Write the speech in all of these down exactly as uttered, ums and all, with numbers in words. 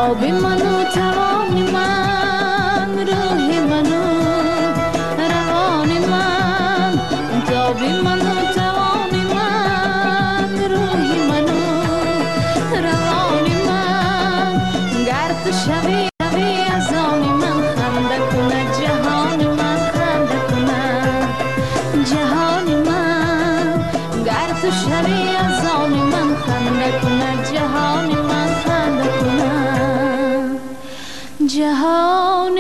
آب منو توان من روح منو روان من آب منو توان من روح منو روان من گرد شوی شوی از آن من خنده کنه جهان من خنده کنه جهان من گرد شوی از آن من خنده کنه جهان من خنده کنه جهان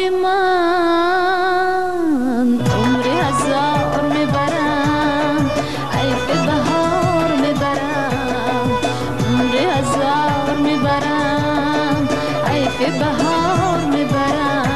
من عمر هزار میبرم عیف بهار میبرم عمر هزار میبرم عیف بهار میبرم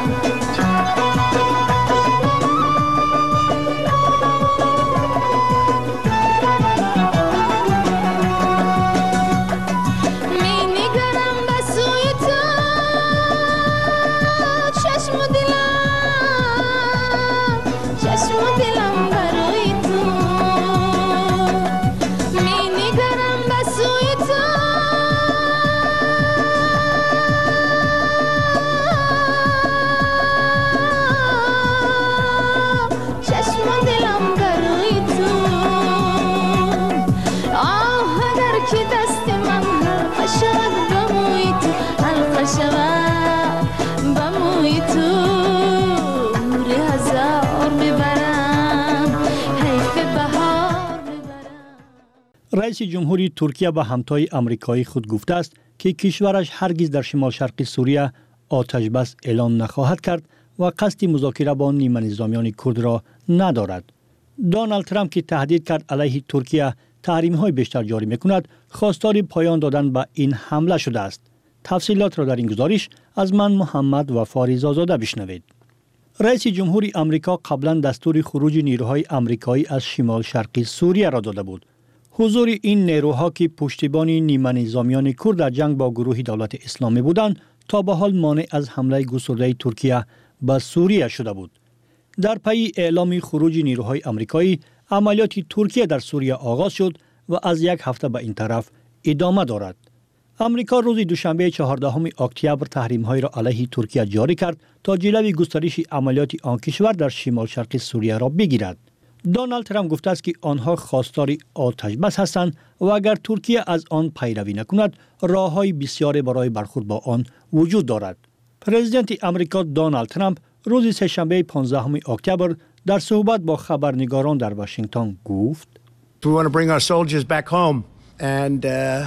رئیس جمهوری ترکیه به همتای آمریکایی خود گفته است که کشورش هرگز در شمال شرقی سوریه آتش بس اعلان نخواهد کرد و قصد مذاکره با نیمه نظامیان کرد را ندارد. دونالد ترامپ که تهدید کرد علیه ترکیه تحریم‌های بیشتر جاری می‌کند، خواستار پایان دادن به این حمله شده است. تفصیلات را در این گزارش از من محمد وفاری آزاده بشنوید. رئیس جمهوری آمریکا قبلا دستور خروج نیروهای آمریکایی از شمال شرقی سوریه را داده بود. حضور این نیروها که پشتیبان نیمه نظامیان کرد در جنگ با گروه دولت اسلامی بودند تا به حال مانع از حمله گسترده ترکیه به سوریه شده بود. در پی اعلام خروج نیروهای آمریکایی، عملیات ترکیه در سوریه آغاز شد و از یک هفته به این طرف ادامه دارد. آمریکا روز دوشنبه چهاردهم اکتبر تحریم‌های را علیه ترکیه جاری کرد تا جلوی گسترش عملیات آن کشور در شمال شرقی سوریه را بگیرد. دونالد ترامپ گفته است که آنها خواستار آتش بس هستند و اگر ترکیه از آن پیروی نکند، راه‌های بسیاری برای برخورد با آن وجود دارد. پرزیدنت آمریکا دونالد ترامپ روز سه‌شنبه پانزدهم اکتبر در صحبت با خبرنگاران در واشنگتن گفت: We want to bring our soldiers back home and uh...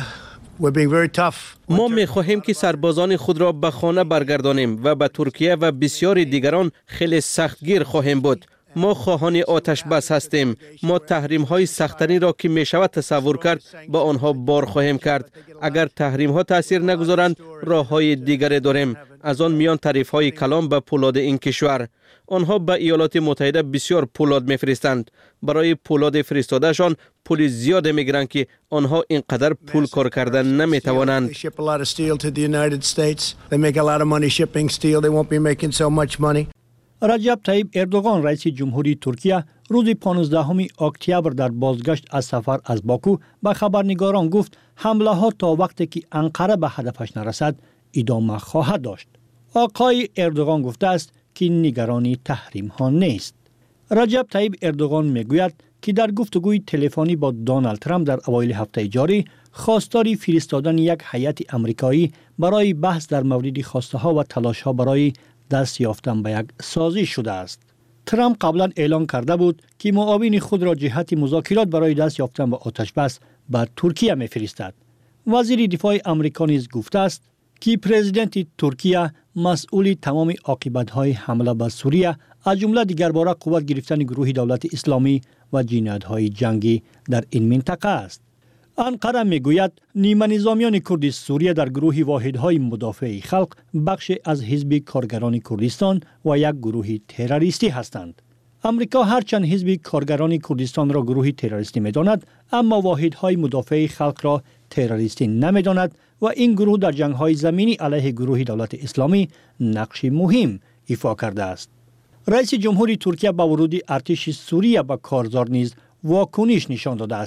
ما می خواهیم که سربازان خود را به خانه برگردانیم و به ترکیه و بسیاری دیگران خیلی سختگیر خواهیم بود. ما خواهان آتش بس هستیم. ما تحریم های سختری را که می شود تصور کرد با آنها بار خواهیم کرد. اگر تحریم ها تاثیر نگذارند، راه های دیگری داریم. از آن میان تعرفه های کلان به پولاد این کشور. آنها به ایالات متحده بسیار پولاد میفرستند. برای پولاد فرستادهشان پول زیاد میگیرند که آنها اینقدر پول کار کردن نمیتوانند. رجب طیب اردوغان رئیس جمهوری ترکیه روز پانزدهم اکتبر در بازگشت از سفر از باکو به خبرنگاران گفت حمله ها تا وقتی که انقره به هدفش نرسد ادامه خواهد داشت. آقای اردوغان گفته است که نگرانی تحریم ها نیست. رجب طیب اردوغان میگوید که در گفتگوی تلفنی با دونالد ترامپ در اوایل هفته جاری خواستار فرستادن یک هیئت آمریکایی برای بحث در مورد خواسته ها و تلاش ها برای دست یافتن به یک سازش شده است. ترامپ قبلا اعلان کرده بود که معاون خود را جهت مذاکرات برای دست یافتن به آتش بس به ترکیه میفرستد. وزیر دفاع آمریکا نیز گفته است که پرزیدنت ترکیه مسئول تمام عاقبت‌های حمله به سوریه از جمله دیگرباره قوت گرفتن گروه دولت اسلامی و جنایت‌های جنگی در این منطقه است. انقره میگوید نیمه نظامیان کرد سوریه در گروه واحدهای مدافع خلق بخش از حزب کارگران کردستان و یک گروه تروریستی هستند. امریکا هرچند حزب کارگران کردستان را گروه تروریستی می‌داند، اما واحدهای مدافع خلق را تروریستی نمی‌داند و این گروه در جنگ‌های زمینی علیه گروه دولت اسلامی نقش مهم ایفا کرده است. رئیس جمهوری ترکیه با ورود ارتش سوریه به کارزار نیز واکنش نشان داده است.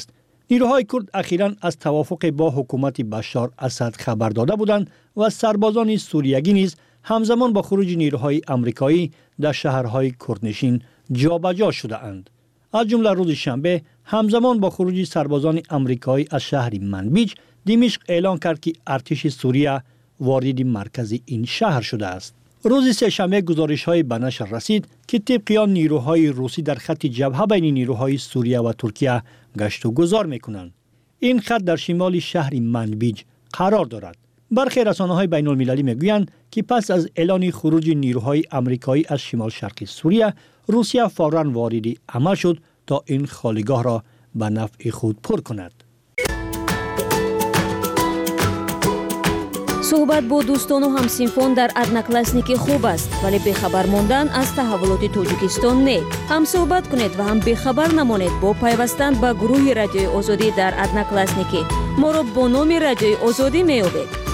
نیروهای کرد اخیراً از توافق با حکومت بشار اسد خبر داده بودند و سربازان سوریگی نیز همزمان با خروج نیروهای آمریکایی در شهرهای کردنشین جابجا شده اند. از جمله روز شنبه همزمان با خروج سربازان آمریکایی از شهر منبیج، دمشق اعلان کرد که ارتش سوریه وارد مرکز این شهر شده است. روز سه‌شنبه گزارش‌های به نشر رسید که طبق آن نیروهای روسی در خط جبهه بین نیروهای سوریه و ترکیه گشت و گذار می‌کنند. این خط در شمال شهر منبیج قرار دارد. برخی رسانه‌های بین‌المللی می‌گویند که پس از اعلان خروج نیروهای آمریکایی از شمال شرقی سوریه، روسیه فوراً وارد عمل شد تا این خالیگاه را به نفع خود پر کند. صحبت با دوستان و همسینفون در ادناکلاسنیک خوب است، ولی بخبر ماندن از تحولات تاجیکستان نه. هم صحبت کنید و هم بخبر نمانید با پیوستن به گروه رادیوی آزادی در ادناکلاسنیک. ما را با نام رادیوی آزادی می‌یابید.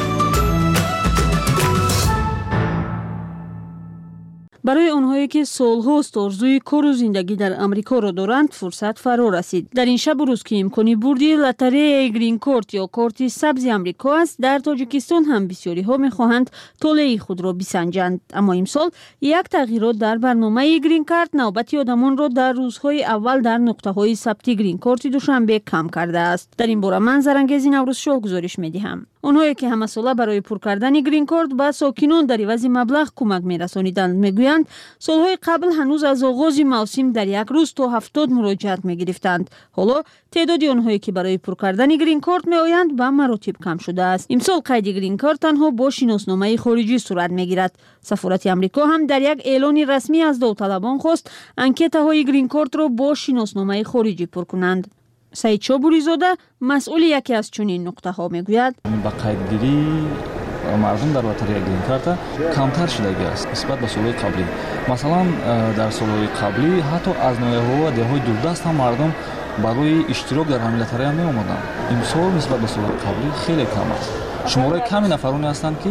برای آنهایی که سال‌هاست آرزوی کار و زندگی در آمریکا را دارند، فرصت فرا رسید. در این شب و روز که امکانی بردی لاتاری گرین کارت یا کارت سبز آمریکا است، در تاجیکستان هم بسیاری ها می‌خواهند طالع خود را بسنجند. اما امسال یک تغییرات در برنامه گرین کارت نوبت آدمان را در روزهای اول در نقطه‌های ثبت گرین کارت دوشنبه کم کرده است. در این باره من زرنگز نوروز شاه گزارش می‌دهم. آنهایی که همه ساله برای پر کردن گرین کارت به ساکنان در عوض مبلغ کمک می‌رسانیدند می‌گویند سالهای قبل هنوز از آغاز موسم در یک روز تا هفتاد مراجعت می‌گرفتند. حالا تعداد آنهایی که برای پر کردن گرین کارت می‌آیند به مراتب کم شده است. امسال قید گرین کارت تنها با شناسنامه خارجی صورت می‌گیرد. سفارت آمریکا هم در یک اعلان رسمی از داوطلبان خواست انکت‌های گرین کارت را با شناسنامه خارجی پر کنند. سعید شابوری‌زاده مسئول یکی از چنین نقطه‌ها میگوید با قیدگیری مردم در لاتاری گرین کارت کمتر شده است نسبت به سال‌های قبلی. مثلا در سال‌های قبلی حتی از ناحیه‌ها و ده‌های دوردست هم مردم برای اشتراک در همین لاتاری می اومدند. امسال نسبت به سال‌های قبلی خیلی کم است. شماره کمی نفرانی هستند که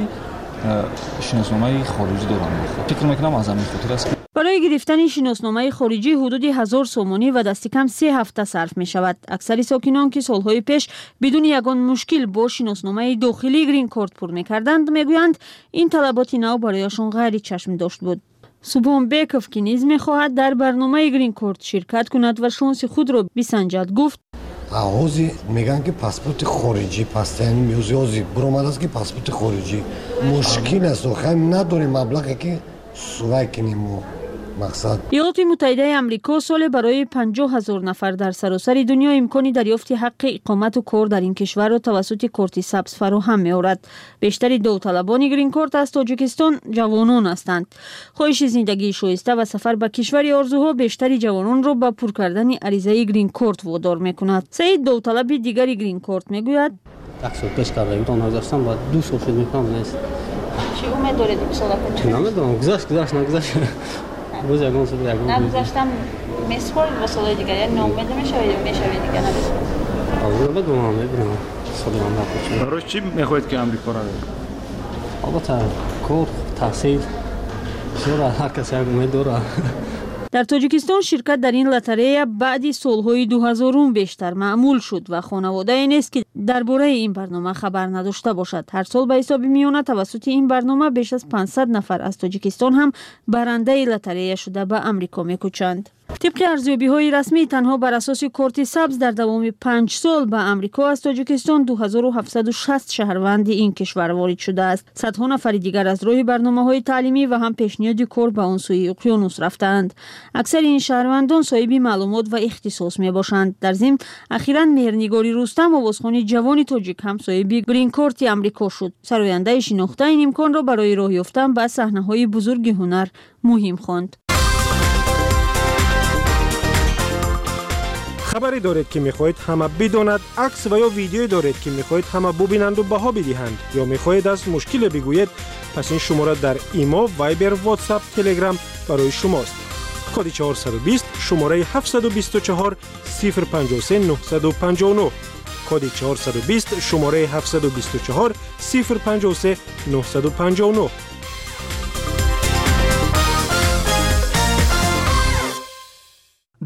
شناسنامه خارجی دارند. فکر می‌کنم از همین خاطر است. برای گرفتن شناسنامه خارجی حدود هزار سومانی و دست کم سه هفته صرف می شود. اکثر ساکنان که سالهای پیش بدون یگان مشکل با شناسنامه داخلی گرین کارت پر می کردند میگویند این طلبات نو برایشان غیر چشم داشت بود. سوبان بیکوف که نیز می خواهد در برنامه گرین کارت شرکت کند و شانس خود را بسنجد گفت آغازی میگن که پاسپورت خارجی پاستن میوزیازی برآمده است که پاسپورت خارجی مشکل است و خیلی نداریم مبلغی که سوای کنیم. مقصد ایالات متحده آمریکا سال برای پنجاه هزار نفر در سراسر دنیا امکانی دریافت حق اقامت و کار در این کشور را توسط کارت سبز فراهم می‌آورد. بیشتر داوطلبان گرین کارت از تاجیکستان جوانان هستند. خواهش زندگی شایسته و سفر به کشور آرزوها بیشتر جوانان را به پر کردن عریضه گرین کارت وادار می‌کند. سعید داوطلب دیگری گرین کارت می‌گوید یک سال پیش کار بودم گذاشتم بعد دو سال خدمت می‌کنم نیست. چی امید دارید این سال کنید؟ نمی‌دونم گذاشت گذاشت نگذاشت. روز یکم سال یکم نگذاشتم میسپرید و سالهای دیگر یعنی ناامید میشوید میشوید دیگه نمی‌شوید. البته دوام می‌بینم سال من نخواهد. برای چی می‌خواهید که آمریکا را برید؟ البته کار تحصیل چرا هر کسی امید داره. در تاجیکستان شرکت در این لاتاری بعد سالهای دو هزار بیشتر معمول شد و خانواده نیست که درباره این برنامه خبر نداشته باشد. هر سال به حساب میانه توسط این برنامه بیش از پانصد نفر از تاجیکستان هم برنده لاتاری شده به آمریکا میکوچند. طبق ارزیابی‌های رسمی تنها بر اساس کارت سبز در دوام پنج سال به آمریکا از تاجیکستان دو هزار و هفتصد و شصت شهروند این کشور وارد شده است. صدها نفر دیگر از راه برنامه‌های تعلیمی و هم پیشنهاد کار به آن سوی اقیانوس رفتند. اکثر این شهروندان صاحب معلومات و اختصاص میباشند. در ضمن اخیراً مهرنگاری رستم آوازخوان جوان تاجیک هم صاحب گرین کارت آمریکا شد. سراینده شناخته این امکان را برای راه یافتن به صحنه‌های بزرگ هنر مهم خواند. خبری دارید که میخواهید همه بداند، عکس و یا ویدیویی دارید که میخواهید همه ببینند و بها بدهند یا میخواهید از مشکل بگویید، پس این شماره در ایما، وایبر، واتساپ، تلگرام برای شماست. کد چهارصد و بیست شماره هفتصد و بیست و چهار صفر پنجاه و سه نهصد و پنجاه و نه کد چهارصد و بیست شماره هفتصد و بیست و چهار صفر پنجاه و سه نهصد و پنجاه و نه.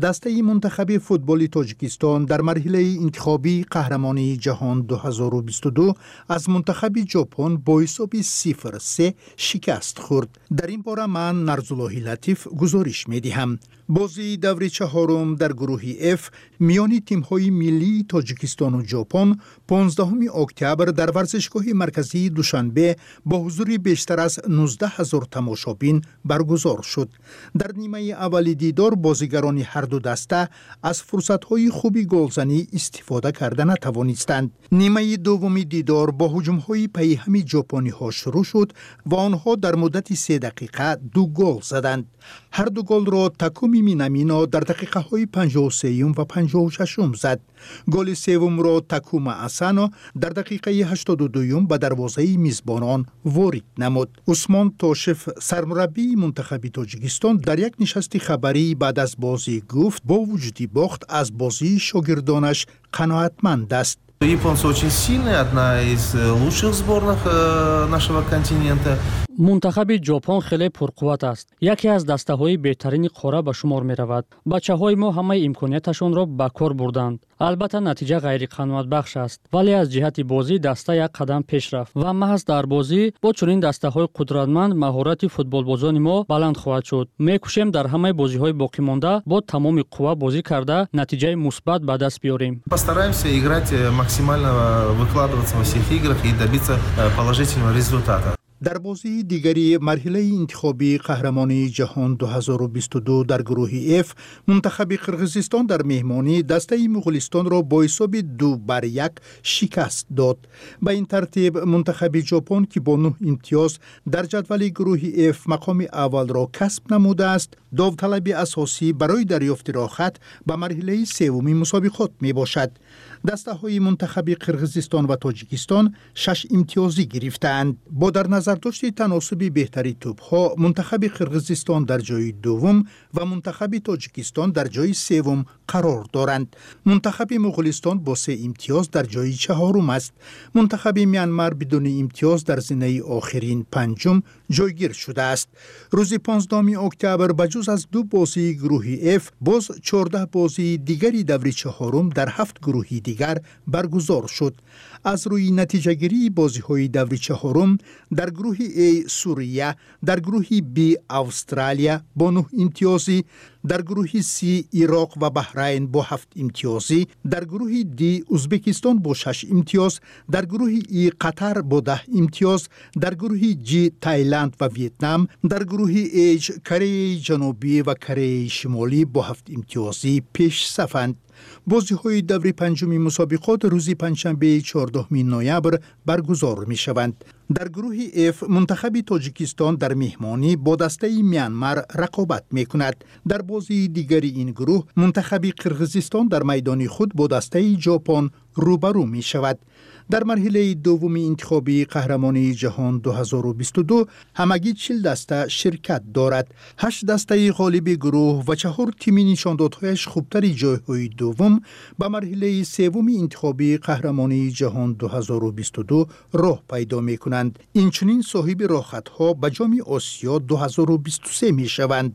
دسته منتخب فوتبال تاجیکستان در مرحله انتخابی قهرمانی جهان دو هزار و بیست و دو از منتخب ژاپن با حساب صفر سه شکست خورد. در این باره من نرزالله لطیف گزارش می‌دهم. بازی دور چهارم در گروه اف میان تیم‌های ملی تاجیکستان و ژاپن پانزدهم اکتبر در ورزشگاه مرکزی دوشنبه با حضور بیشتر از نوزده هزار تماشابین برگزار شد. در نیمه اول دیدار بازیگران هر دو دسته از فرصت‌های خوبی گلزنی استفاده کرده نتوانستند. نیمه دوم دیدار با هجوم‌های پیهم ژاپنی‌ها شروع شد و آنها در مدت سه دقیقه دو گل زدند. هر دو گل را تاکومی مینامینا در دقیقه های پنجاه و سه و پنجاه و شش زد. گل سوم را تاکوما اسانو در دقیقه هشتاد و دو به دروازه میزبانان وارد نمود. عثمان توشف سرمربی منتخب تاجیکستان در یک نشست خبری بعد از بازی گفت با وجود باخت از بازی شاگردانش قناعتمند است. Японцы очень сильные, одна из лучших сборных нашего континента. منتخب ژاپن خیلی پرقوت است. یکی از دسته‌های بهترین قاره به شمار می‌رود. بچه‌های ما همه امکاناتشان را به کار بردند. البته نتیجه غیر قناعت بخش است، ولی از جهت بازی دسته یک قدم پیش رفت و محض در بازی با چنین دسته‌های قدرتمند مهارت فوتبالبازان ما بلند خواهد شد. می‌کوشیم در همه بازی‌های باقی مانده با تمام قوا بازی کرده نتیجه مثبت به دست بیاریم. Постараемся играть максимально выкладываться во всех играх и добиться положительного результата. در بازی دیگری مرحله انتخابی قهرمانی جهان دو هزار و بیست و دو در گروه اف منتخب قرقیزستان در مهمانی دسته مغولستان را با حساب دو بر یک شکست داد. به این ترتیب منتخب ژاپن که با نه امتیاز در جدول گروه اف مقام اول را کسب نموده است، داوطلب اساسی برای دریافت راحت به مرحله سوم مسابقات می باشد. دسته های منتخب قرقیزستان و تاجیکستان شش امتیازی گرفتند. با در نظر داشت تناسب بهتری توپ ها منتخب قرقیزستان در جای دوم و منتخب تاجیکستان در جای سوم قرار دارند. منتخب مغولستان با سه امتیاز در جای چهارم است. منتخب میانمار بدون امتیاز در زینه آخرین پنجم جایگیر شده است. روز پانزدهم اکتبر بجز از دو بازی گروه اف باز چهارده بازی دیگری دور چهارم در هفت گروه دیگر برگزار شد. از روی نتیجه گیری بازی های دور چهارم در گروه A سوریه، در گروه B استرالیا با نه امتیازی، در گروه C عراق و بحرین با هفت امتیازی، در گروه D ازبکستان با شش امتیاز، در گروه E قطر با ده امتیاز، در گروه G تایلند و ویتنام، در گروه H کره جنوبی و کره شمالی با هفت امتیازی پیش صفند. بازی های دور پنجمی مسابقات روز پنجشنبه چهاردهم نوامبر برگزار می شوند. در گروه اف منتخب تاجیکستان در مهمانی با دسته میانمار رقابت می کند. در بازی دیگری این گروه منتخب قرقیزستان در میدان خود با دسته ژاپن روبرو می شود. در مرحله دوم انتخابی قهرمانی جهان دو هزار و بیست و دو همگی چهل دسته شرکت دارد. هشت دسته غالب گروه و چهار تیم نشاندادهایش خوبتر جایهای دوم به مرحله سوم انتخابی قهرمانی جهان دو هزار و بیست و دو راه پیدا می کنند. اینچنین صاحب راحت‌ها به جام آسیا دو هزار و بیست و سه می شوند.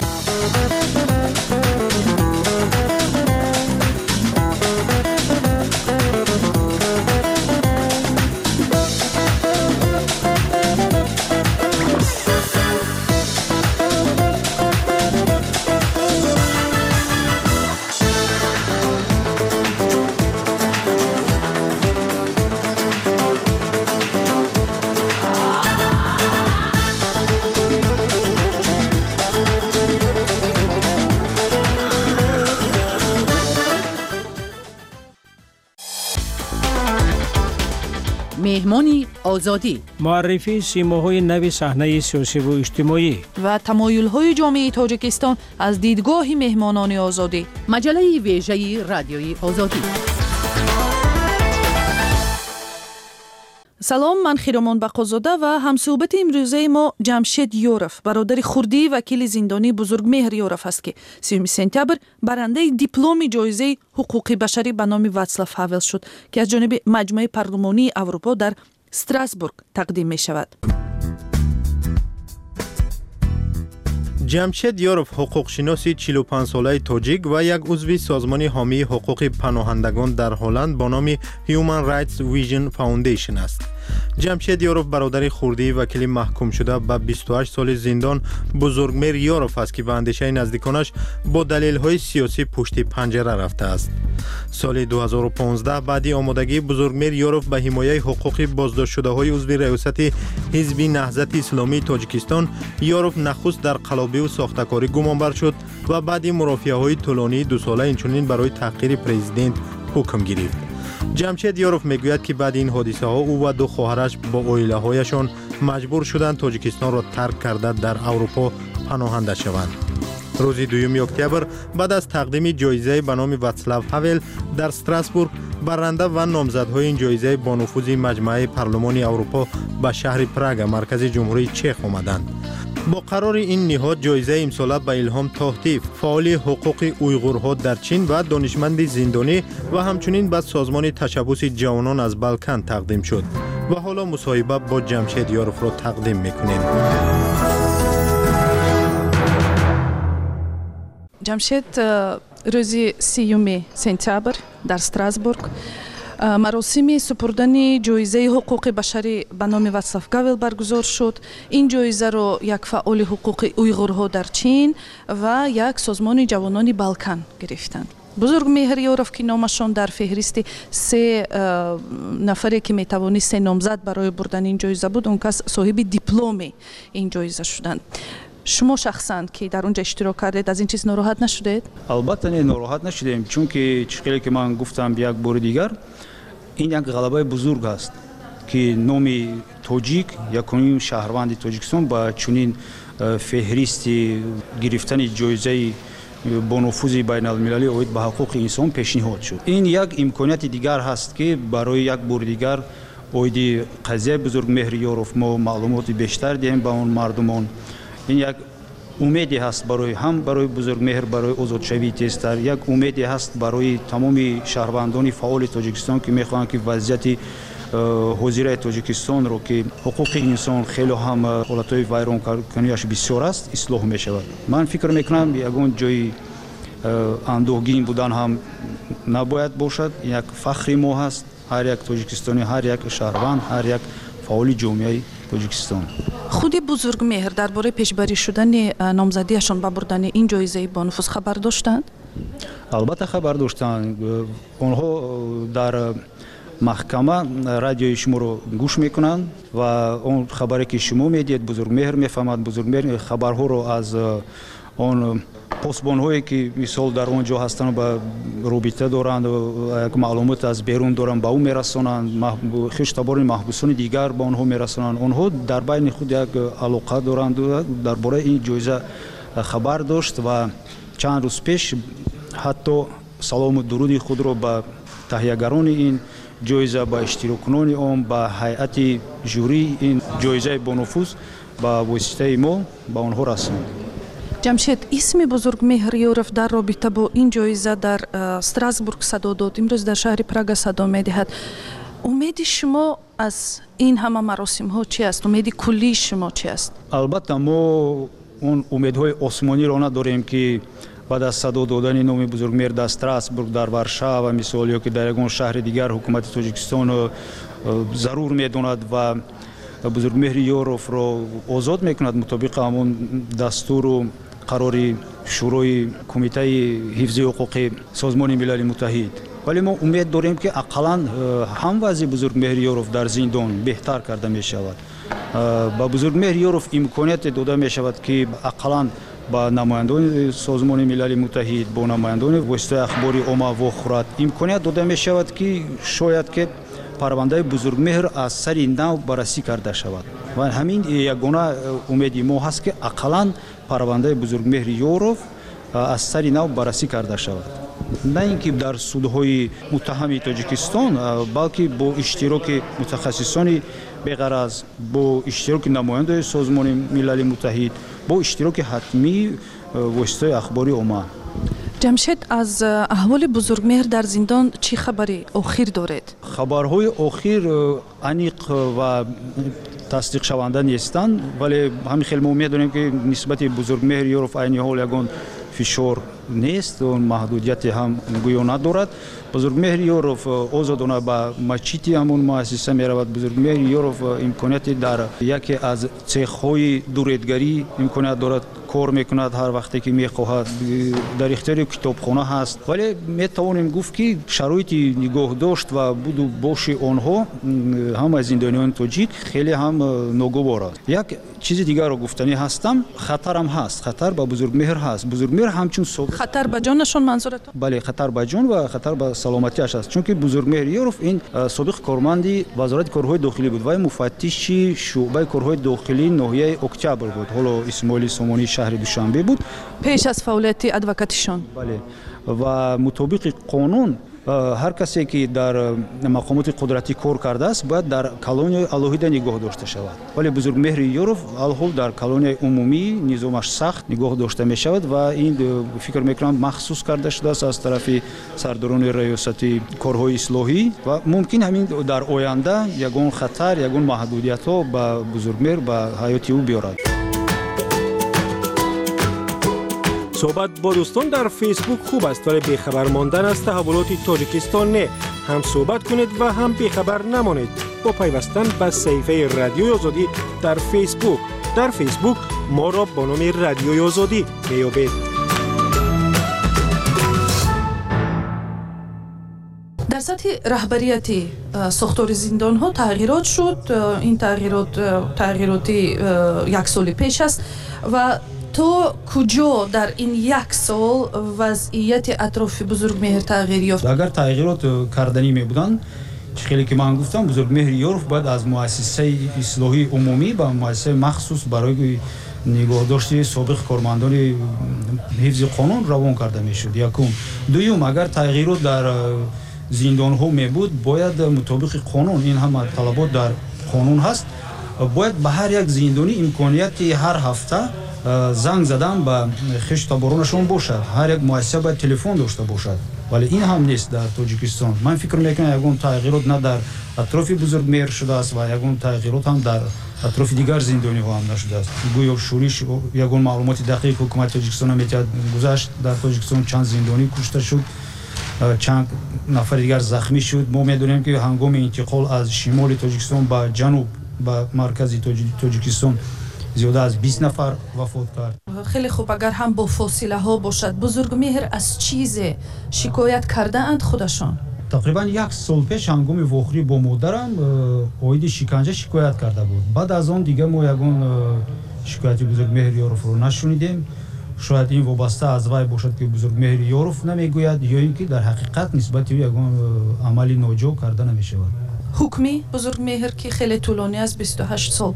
مهمانی آزادی، معرفی سیماهای نو صحنه سیاسی و اجتماعی و تمایل‌های جامعه تاجیکستان از دیدگاه مهمانان آزادی. مجله ویژه رادیوی آزادی. سلام، من خیرامان بقازاده و همصحبت امروزه ما جمشید یورف، برادر خردی وکیل زندانی بزرگمهر یورف است که سوم سپتامبر برنده دیپلم جایزه حقوق بشری به نام واتسلاو هاول شد که از جانب مجمع پارلمانی اروپا در استراسبورگ تقدیم می شود. جمشید یوروف حقوقشناسی چهل و پنج ساله تاجیک و یک عضو سازمان حامی حقوق پناهندگان در هلند با نام Human Rights Vision Foundation است. جمشید یوروف برادر خردی وکیل محکوم شده به بیست و هشت سال زندان بزرگمهر یوروف است که به اندیشه نزدیکانش با دلیل‌های سیاسی پشت پنجره رفته است. سال دو هزار و پانزده بعد آمادگی بزرگمهر یوروف به حمایت حقوق بازداشت شده‌های عضو ریاست حزب نهضت اسلامی تاجیکستان، یوروف نخست در قلابی و ساختکاری گمانبر شد و بعد مرافعه‌های طولانی دو ساله اینچنین برای تحقیر پرزیدنت حکم گرفت. جمشید یوروف میگوید که بعد این حادثه ها او و دو خواهرش با عائله هایشان مجبور شدند تاجیکستان را ترک کرده در اروپا پناهنده شوند. روز دوم اکتبر بعد از تقدیم جایزه به نام واتسلاو هاول در استراسبورگ، برنده و نامزدهای این جایزه با نفوذ مجمع پارلمان اروپا به شهر پراگ مرکز جمهوری چک آمدند. با قرار این نهاد جایزه امسال به الهام تاهتی، فعال حقوق اویغورها در چین و دانشمند زندانی و همچنین به سازمان تشبث جوانان از بالکان تقدیم شد و حالا مصاحبه با جمشید یوروف را تقدیم میکنیم. جمشید روز سیوم سپتامبر در استراسبورگ مراسم سپردن جایزه حقوق بشری به نام واتسلاو هاول برگزار شد. این جایزه را یک فعال حقوق اویغورها در چین و یک سازمان جوانان بالکان گرفتند. بزرگمهر یوروف که نامشان در فهرست سه نفری که میتوانست سه نامزد برای بردن این جایزه بود، اون کس صاحب دیپلم این جایزه شدند. شما شخصا که در اونجا اشتراک کردید از این چیز ناراحت نشدید؟ البته نه ناراحت نشدیم، چون که چقدر که من گفتم یک بار دیگر این یک غلبه بزرگ است که نام تاجیک یکمین شهروند تاجیکستان با چنین فهرست گرفتن جایزه با نفوذ بین المللی اوید به حقوق انسان پیشنهاد شد. این یک امکانیت دیگر هست که برای یک بار دیگر اوید قضیه بزرگمهر یوروف ما معلومات بیشتر دهیم به اون مردمان. این یک امیدی هست برای هم برای بزرگمهر، برای آزادشوی تیزتر، یک امیدی هست برای تمام شهروندان فعال تاجیکستان که میخواهند که وضعیت حاضر تاجیکستان رو که حقوق انسان خیلی هم حالتهای ویران کنیش بسیار است اصلاح می شود. من فکر میکنم یگان جای اندوهگین بودن هم نباید باشد. یک فخر ما هست هر یک تاجیکستانی، هر یک شهروند، هر یک فعال جامعه تاجیکستان. خودی بزرگمهر درباره پیشبری شدن نامزدیشان به بردن این جایزه با نفوذ خبر داشتند؟ البته خبر داشتند. آنها در محکمه رادیوی شما رو گوش میکنند و اون خبری که شما میدید بزرگمهر میفهمد. بزرگمهر خبرها رو از اون پاسبان هایی که مثال در اونجا هستند با رابطه دارند و یک معلومات از بیرون دارند با او میرسانند. خیشتبار محبوسان دیگر با آنها میرسانند. آنها در بین خود یک علاقه دارند درباره این جایزه خبر داشت و چند روز پیش حتی سلام و درود خود را به تهیه‌گران این جایزه، با اشتراک‌کنان آن، با هیئت جوری این جایزه با نفوذ با واسطه ما با آنها رساند. جمشید، اسم بزرگمهر یوروف در رابطه با این جایزه در استراسبورگ صدا داد، امروز در شهر پراگ صدا می‌دهد. امید شما از این همه مراسم ها چی است؟ امید کلی شما چی است؟ البته ما اون امیدهای آسمانی را نداریم که بعد از صدا دادن نام بزرگمهر در استراسبورگ، در ورشا و مثالی که در یگان شهر دیگر حکومت تاجیکستان ضرور می‌داند و بزرگمهر یوروف را آزاد می‌کند مطابق همون دستور و قراری شورای کمیته حفظ حقوق سازمان ملل متحد. ولی ما امید داریم که اقلاً هم وضع بزرگمهر یوروف در زندان بهتر کرده می شود. با بزرگمهر یوروف امکانیت داده می شود که اقلاً با نمایندگان سازمان ملل متحد، با نمایندگان واسطه اخباری عامه و خورد امکانیت داده می شود که شاید که پرونده بزرگمهر از سر نو بررسی کرده شود و همین یگانه امیدی ما هست که اقلاً پرونده بزرگمهر یوروف از سر نو بررسی کرده شود. نه اینکه در سودهای متهم تاجیکستان، بلکه با اشتراک متخصصان بغرض، با اشتراک نمایندگان سازمان ملل متحد، با اشتراک حتمی واسطه اخباری عامه. جمشید، از احوال بزرگمهر در زندان چی خبری آخر دارید؟ خبرهای آخر انیق و тасдиқ шаванда нестанд, вале ҳамин хеле мо медонем ки нисбати Бузургмеҳр Ёров айни ҳол ягон фишор нест, маҳдудияте ҳам гӯё надорад. Бузургмеҳр Ёров озодона ба мачити ҳамон муассиса меравад. Бузургмеҳр Ёров имконияти дар яке аз цехҳои дуретгарӣ имконият дорад, кор мекунад ҳар вақте ки мехоҳад, дар ихтиёри китобхона ҳаст. Вале метавонем гуфт ки шароити нигоҳдошт ва буду боши онҳо ҳамаи зиндониёни тоҷик хеле ҳам ногувор аст. Як чизи дигарро гуфтанӣ ҳастам, хатарам ҳаст, хатар ба Бузургмеҳр ҳаст. Бузургмеҳр ҳамчун собиқ хатар ба ҷонашон манзурат? Бале, хатар ба ҷон ва хатар ба саломатиаш аст, чунки Бузургмеҳр Ёров ин собиқ корманди вазорати корҳои дохилӣ буд. Вай муфаттиши шуъбаи корҳои дохилии ноҳияи Октябр буд. Ҳоло Исмоили Сомонии шаҳри Душанбе буд пеш аз фаъолияти адвокатишон. Бале, ва мутобиқи қонун ҳар касе ки дар мақомоти қудратӣ кор кардааст бояд дар колонияи алоҳида нигоҳ дошта шавад. Вале Бузургмеҳри Ёров алҳол дар колонияи умумӣ низомаш сахт нигоҳ дошта мешавад ва ин фикр мекунам махсус карда шудааст аз тарафи сардорони раёсати корҳои ислоҳӣ ва мумкин ҳамин дар оянда ягон хатар, ягон маҳдудиятҳо ба Бузургмеҳр ба ҳаёти ӯ биёрад. صحبت با دوستان در فیسبوک خوب است ولی بیخبر ماندن از تحولات تاجیکستان نه. هم صحبت کنید و هم بیخبر نمانید با پیوستن به صفحه رادیوی آزادی در فیسبوک. در فیسبوک ما را با نام رادیوی آزادی میابید. در سطح رهبریتی ساختار زندان ها تغییرات شد. این تغییرات تغییراتی یک سال پیش است و تو کجا در این یک سال وضعیت اطراف Бузургмеҳр тағйир ёфт؟ Агар тағйирот кардани мебуданд, хеле ки ман гуфтам, Бузургмеҳр Ёров бояд аз муассисаи ислоҳии умумӣ ба муассисаи махсус барои нигоҳдошти собиқ кормандони ҳифзи қонун равон карда мешуд. Якум. Дуюм, агар тағйирот дар зиндонҳо мебуд, бояд мутобиқи қонун, ин ҳама талабот дар қонун ҳаст, бояд ба ҳар як зиндонӣ имконияти ҳар ҳафта занг задан ба хештаборонашон бошад. Ҳар як муассиса бояд телефон дошта бошад. Вале ин ҳам нест дар Тоҷикистон. Ман фикр мекунам ягон тағйирот на дар атрофи Бузургмеҳр шудааст ва ягон тағйирот ҳам дар атрофи дигар зиндониҳо ҳам нашудааст. Гӯё шӯриш ягон маълумоти дақиқ ҳукумати Тоҷикистон намедиҳад. Гузашт дар Тоҷикистон чанд зиндонӣ кушта шуд, чанд нафари дигар захмӣ шуд. Мо медонем ки ҳангоми интиқол аз шимоли Тоҷикистон ба ҷануб, ба маркази Тоҷикистон زیاده از بیست نفر وفات کرد. خیلی خوب، اگر هم با فاصله ها باشد، بزرگمهر از چیز شکایت کرده اند خودشان؟ تقریبا یک سال پیش هنگام واخری با مادرم اوید شکنجه شکایت کرده بود. بعد از آن دیگه ما یگان شکایت بزرگمهر یاروف رو نشنیدیم. شاید این وابسته از وی باشد که بزرگمهر یاروف نمیگوید یا اینکه در حقیقت نسبت به یگان عملی ناجو کرده نمیشود. حکمی بزرگمهر که خیلی طولانی است، بیست و هشت سال،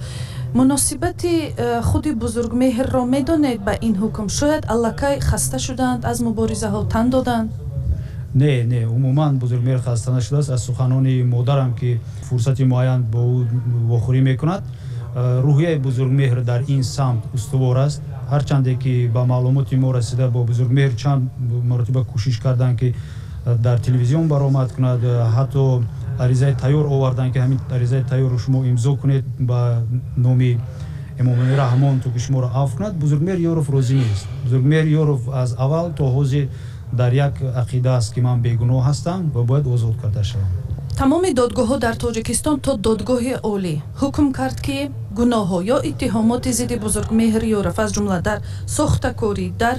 مناسبت خود بزرگمهر را میدانید به این حکم؟ شاید الکی خسته شدند از مبارزه ها، تن دادند؟ نه نه، عموما بزرگمهر خسته نشده است. از سخنان مادرم که فرصتی معین با او واخوری میکند، روحیه بزرگمهر در این سمت استوار است. هرچند که با معلومات ما رسیده با بزرگمهر چند مرتبه کوشش کردند که در تلویزیون برآمد کند، حتی عریضه تیار آوردن که همین عریضه تیار رو شما امضا کنید با نام امام رحمان تو که شما را عفو کند. بزرگمهر یاروف راضی نیست. بزرگمهر یاروف از اول تا حوزه در یک عقیده است که من بیگناه هستم و باید آزاد کرده شوم. تمام دادگاه ها در تاجیکستان تا دادگاه عالی حکم کرد که گناه ها یا اتهامات ضد بزرگمهر یاروف از جمله در ساختکاری، در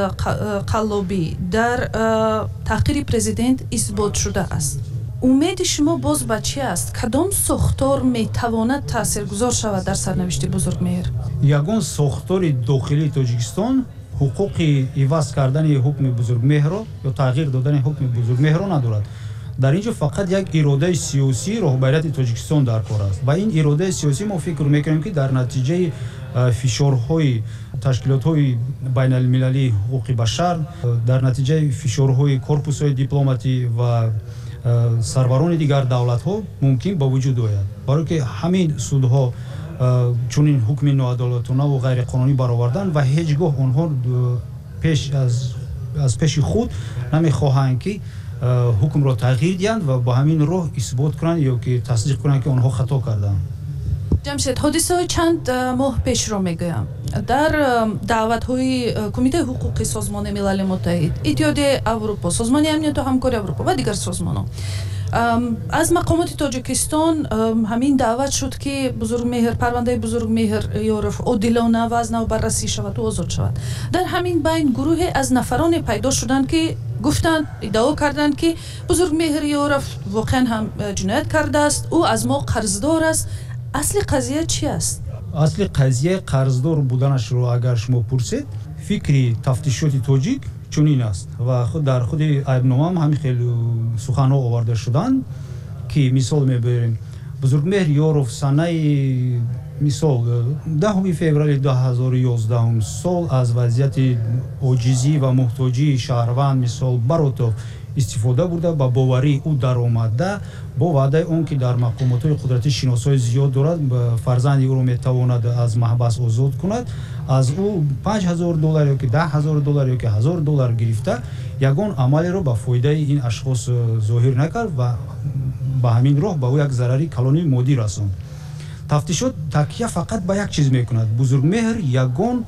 قلابی، در تحقیر پرزیدنت اثبات شده است. امید شما باز به چی است؟ کدام ساختار میتواند تاثیرگذار شود در سرنوشت بزرگمهر؟ یگان ساختار داخلی تاجیکستان حقوق عوض کردن حکم بزرگمهر یا تغییر دادن حکم بزرگمهر ندارد. در اینجا فقط یک اراده سیاسی رهبریت تاجیکستان در کار است و این اراده سیاسی ما فکر میکنیم که در نتیجه فشارهای تشکیلات‌های بین المللی حقوق بشر، در نتیجه فشارهای کورپوس‌های دیپلماتی و سروران دیگر دولت‌ها ممکن با وجود آید. برای که همین سودها چون این حکم ناعادلانه و غیر قانونی برآوردن و هیچگاه آنها پیش از از پیش خود نمی‌خواهند که حکم را تغییر دهند و با همین راه اثبات کنند یا که تصدیق کنند که آنها خطا کردند. جمشید حادثه چند ماه پیش رو میگویم در دعوت های کمیته حقوقی سازمان ملل متحد، اتحادیه اروپا، سازمان امنیت و همکاری اروپا و دیگر سازمان ها از مقامات تاجیکستان همین دعوت شد که بزرگ مهر پرونده بزرگ مهر یورف عادلانه و از نو بررسی شود و آزاد شود. در همین بین گروه از نفران پیدا شدند که گفتند، ادعا کردند که بزرگ مهر یورف واقعا هم جنایت کرده است، او از ما قرضدار است. اصل قضیه چی است؟ اصل قضیه قرضدار بودنش رو اگر شما پرسید، فکری تفتیشات تاجیک چنین است و خود در خود ایبنامه هم همین خیلی سخنها آورده شدن که مثال میبریم بزرگ مهر یورف سنه مثال دهم فوریه دو هزار و یازده سال از وضعیت عاجزی و محتاجی شهروند مثال براتو استفاده بوده، با باوری او در آمده با وعده اون که در مقامات قدرتی شناسای زیاد دارد فرزند او رو میتواند از محبس آزاد کند، از او پنج هزار دلار یا که ده هزار دلار یا که هزار دلار گرفته یگان عملی رو به فایده این اشخاص ظاهر نکرد و به همین راه به او یک ضرری کلانی مادی رساند. تفتیشات تکیه فقط به یک چیز میکند، بزرگ مهر یگان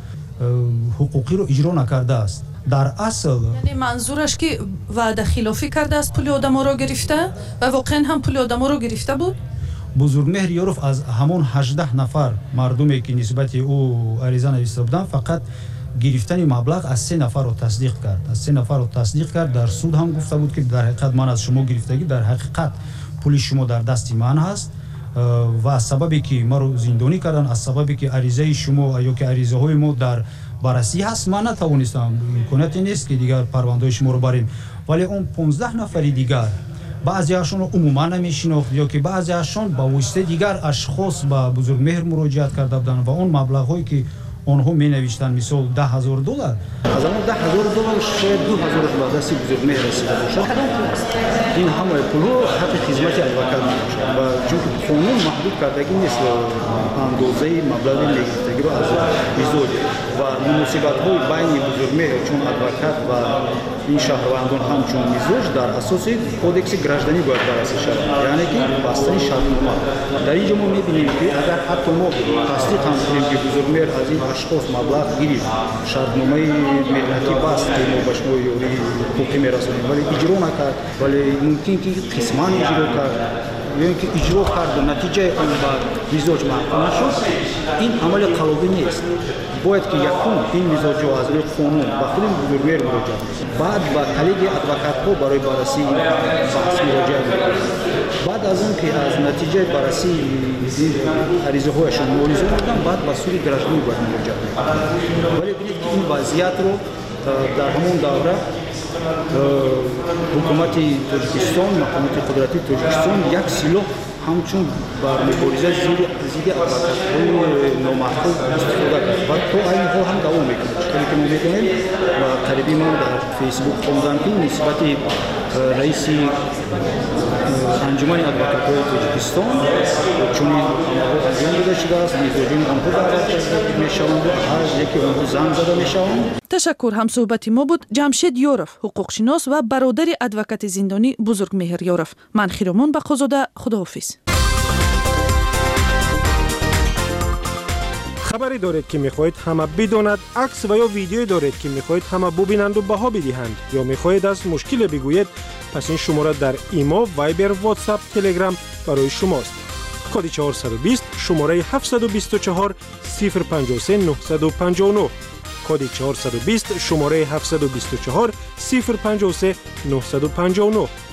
حقوقی رو اجرا نکرده است. در اصل یعنی منظورش که وعده خلافی کرده است، پول آدما رو گرفته و واقعا هم پول آدما رو گرفته بود. بزرگ مهر یورف از همون هجده نفر مردمی که نسبت او عریضه نوشته بودند فقط گرفتن مبلغ از سه نفر رو تصدیق کرد. از سه نفر رو تصدیق کرد. در سود هم گفته بود که در حقیقت من از شما گرفتگی، در حقیقت پول شما در دست من هست و از سببی که ما رو زندانی کردن، از سببی که عریضه شما یا که عریضه های ما در بررسی هست من نتوانستم، امکاناتی نیست که دیگر پرونده شما رو بریم. ولی اون پانزده نفر دیگر بعضی هاشون رو عموما نمیشناخت یا که بعضی هاشون با واسطه دیگر اشخاص با بزرگ مهر مراجعت کرده بودن و اون مبلغ هایی که آنها می نوشتن مثال ده هزار دلار، از اون ده هزار دلار شاید دو هزار دلار دستی بزرگ مهر رسیده باشد. این همه پول حق خدمت ادوکات میباشد و چون که قانون محدود کردگی نیست اندازه مبلغ نگرفتگی رو از ویزوج و مناسبت های بین بزرگ مهر چون ادوکات و این شهروندان همچون میزوج در اساس کودکس گراجدانی باید بررسی شود، یعنی که بستن شرطنامه. در اینجا ما میبینیم که اگر حتی ما تصدیق هم کنیم که بزرگ مهر از این اشخاص مبلغ گیرید، شرطنامه ملتی بست که ما به شما یوری حقوقی میرسونیم ولی اجرا نکرد، ولی ممکن که قسمان اجرا کرد یا اینکه اجرا کرد و نتیجه آن با میزوج محکوم نشد، این عمل قلبی نیست. باید که یکون این میزوج از روی قانون با خود بزرگ مهر مراجعه بعد با کلیگ ادوکات ها برای بررسی بحث مراجعه میکنند. بعد از اون که از نتیجه بررسی عریضه هایشان موریزه بودن بعد با سوی گراجدانی باید مراجعه میکنند. ولی بینید که این وضعیت رو در همون دوره حکومت تاجیکستان، مقامات قدرتی تاجیکستان یک سیلو همچون بر مبارزه زیر ادوکات‌های نامحکوم استفاده کرد و تا این حال هم دوام میکنه. چطوری که ما میکنیم و قریبی ما در فیسبوک خوندم که نسبت رئیس انجمن ادوکات‌های تاجیکستان چون این عملها انجام داده شده است، میزوجین آنها دعوت میشوند و هر یکی آنها زنگ زده میشوند. تشکر. هم صحبتی ما بود جمشید یورف، حقوقشناس و برادر ادوکات زندانی بزرگ مهر یورف. من خیرمان بقازاده، خداحافظ. خبری دارید که میخواهید همه بداند، عکس و یا ویدیویی دارید که میخواهید همه ببینند و بها بدهند یا میخواهید از مشکل بگویید، پس این شماره در ایمو، وایبر، واتساپ، تلگرام برای شماست. کد چهارصد و بیست شماره هفتصد و بیست و چهار صفر پنجاه و سه نهصد و پنجاه و نه. کد چهارصد و بیست شماره هفتصد و بیست و چهار صفر پنجاه و سه نهصد و پنجاه و نه.